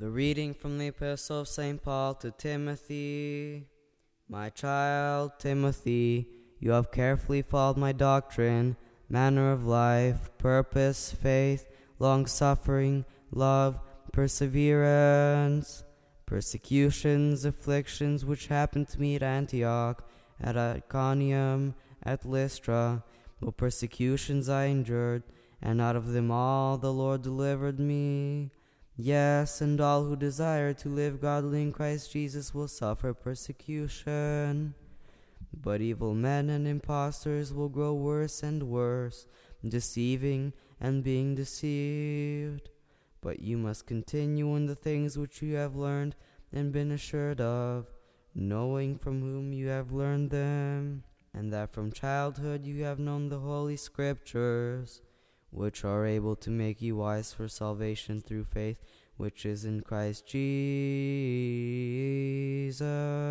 The reading from the Epistle of St. Paul to Timothy. My child, Timothy, you have carefully followed my doctrine, manner of life, purpose, faith, long-suffering, love, perseverance, persecutions, afflictions which happened to me at Antioch, at Iconium, at Lystra, but persecutions I endured, and out of them all the Lord delivered me. Yes, and all who desire to live godly in Christ Jesus will suffer persecution. But evil men and impostors will grow worse and worse, deceiving and being deceived. But you must continue in the things which you have learned and been assured of, knowing from whom you have learned them, and that from childhood you have known the Holy Scriptures, which are able to make you wise for salvation through faith, which is in Christ Jesus.